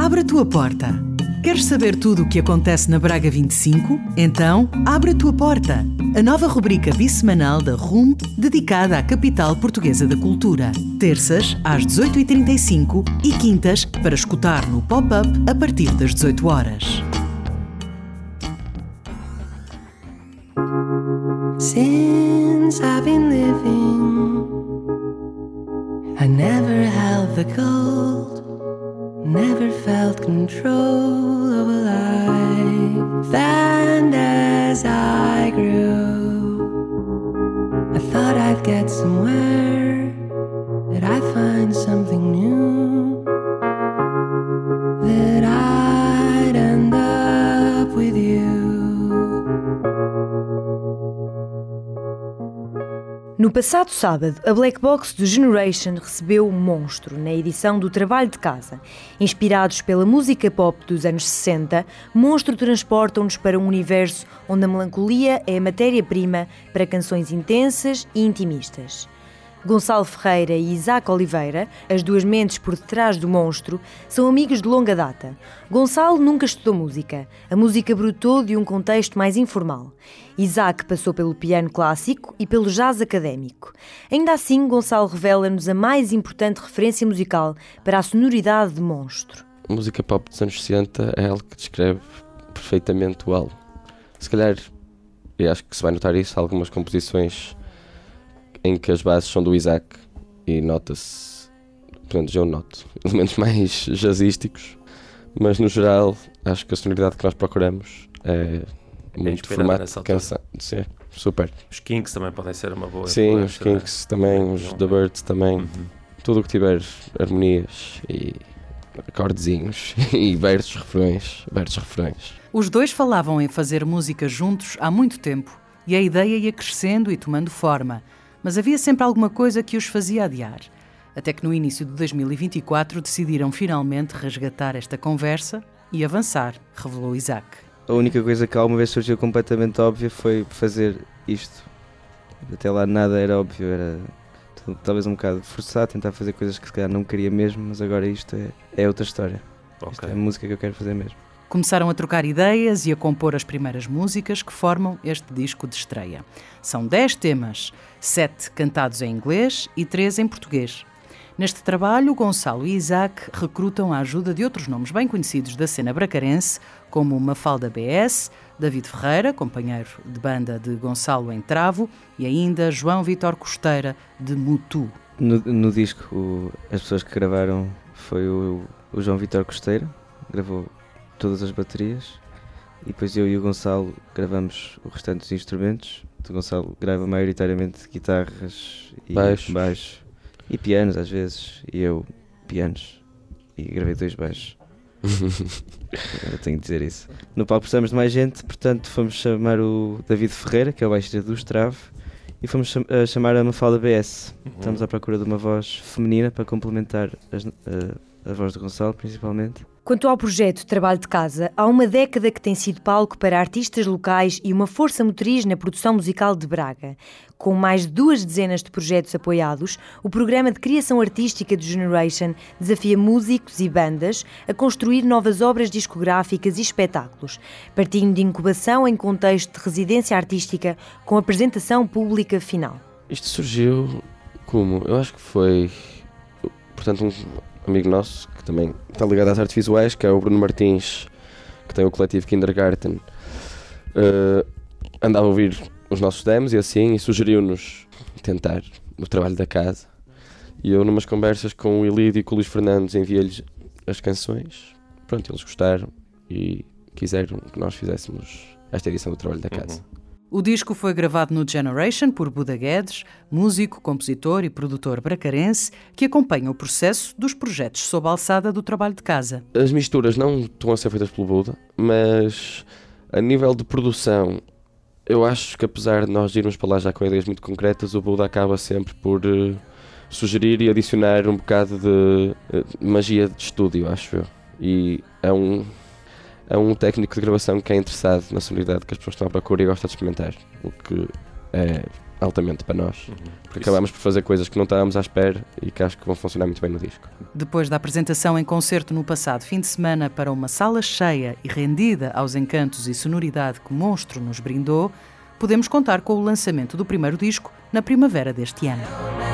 Abre a tua porta. Queres saber tudo o que acontece na Braga 25? Então, abre a tua porta. A nova rubrica bissemanal da RUM dedicada à capital portuguesa da cultura. Terças, às 18h35 e quintas, para escutar no pop-up a partir das 18 horas. Since I've been living, I never held the gold, never felt control of a life. And as I grew, I thought I'd get somewhere, that I'd find something new, that I'd end up with you. No passado sábado, a Black Box do Generation recebeu Monstro, na edição do Trabalho de Casa. Inspirados pela música pop dos anos 60, Monstro transportam-nos para um universo onde a melancolia é a matéria-prima para canções intensas e intimistas. Gonçalo Ferreira e Isaac Oliveira, as duas mentes por detrás do Monstro, são amigos de longa data. Gonçalo nunca estudou música. A música brotou de um contexto mais informal. Isaac passou pelo piano clássico e pelo jazz académico. Ainda assim, Gonçalo revela-nos a mais importante referência musical para a sonoridade de Monstro. A música pop dos anos 60 é algo que descreve perfeitamente o álbum. Se calhar, e acho que se vai notar isso, algumas composições em que as bases são do Isaac e nota-se, portanto, eu noto elementos mais jazzísticos, mas no geral acho que a sonoridade que nós procuramos é muito formato de canção. Sim, super. Os Kinks também podem ser uma boa Sim, os Kinks também, os The Birds também, tudo o que tiver harmonias e acordezinhos e versos, refrões. Os dois falavam em fazer música juntos há muito tempo e a ideia ia crescendo e tomando forma. Mas havia sempre alguma coisa que os fazia adiar. Até que no início de 2024 decidiram finalmente resgatar esta conversa e avançar, revelou Isaac. A única coisa que alguma vez surgiu completamente óbvia foi fazer isto. Até lá nada era óbvio, era talvez um bocado forçado, tentar fazer coisas que se calhar não queria mesmo, mas agora isto é outra história. Okay. Isto é a música que eu quero fazer mesmo. Começaram a trocar ideias e a compor as primeiras músicas que formam este disco de estreia. São 10 temas, 7 cantados em inglês e 3 em português. Neste trabalho, Gonçalo e Isaac recrutam a ajuda de outros nomes bem conhecidos da cena bracarense, como Mafalda B.S., David Ferreira, companheiro de banda de Gonçalo em Travo, e ainda João Vítor Costeira, de Mutu. No disco, as pessoas que gravaram foi o João Vítor Costeira, gravou todas as baterias, e depois eu e o Gonçalo gravamos o restante dos instrumentos. O Gonçalo grava maioritariamente guitarras e baixo e pianos às vezes, e eu pianos, e gravei 2 baixos. Eu tenho de dizer isso. No palco precisamos de mais gente, portanto fomos chamar o David Ferreira, que é o baixista do Travo, e fomos chamar a Mafalda B.S. Estamos à procura de uma voz feminina para complementar a voz do Gonçalo, principalmente. Quanto ao projeto Trabalho de Casa, há uma década que tem sido palco para artistas locais e uma força motriz na produção musical de Braga. Com mais de 2 dezenas de projetos apoiados, o programa de criação artística do Generation desafia músicos e bandas a construir novas obras discográficas e espetáculos, partindo de incubação em contexto de residência artística com apresentação pública final. Isto surgiu como? Eu acho que foi, portanto, um amigo nosso que também está ligado às artes visuais, que é o Bruno Martins, que tem o coletivo Kindergarten, andava a ouvir os nossos demos e assim, e sugeriu-nos tentar o trabalho da casa. E eu, numas conversas com o Ilídio e com o Luís Fernandes, enviei-lhes as canções. Pronto, eles gostaram e quiseram que nós fizéssemos esta edição do trabalho da casa. O disco foi gravado no Generation por Buda Guedes, músico, compositor e produtor bracarense, que acompanha o processo dos projetos sob a alçada do trabalho de casa. As misturas não estão a ser feitas pelo Buda, mas a nível de produção, eu acho que apesar de nós irmos para lá já com ideias muito concretas, o Buda acaba sempre por sugerir e adicionar um bocado de magia de estúdio, acho eu. E é um técnico de gravação que é interessado na sonoridade que as pessoas estão à procura e gosta de experimentar, o que é altamente para nós. Porque acabámos por fazer coisas que não estávamos à espera e que acho que vão funcionar muito bem no disco. Depois da apresentação em concerto no passado fim de semana para uma sala cheia e rendida aos encantos e sonoridade que Monstro nos brindou, podemos contar com o lançamento do primeiro disco na primavera deste ano.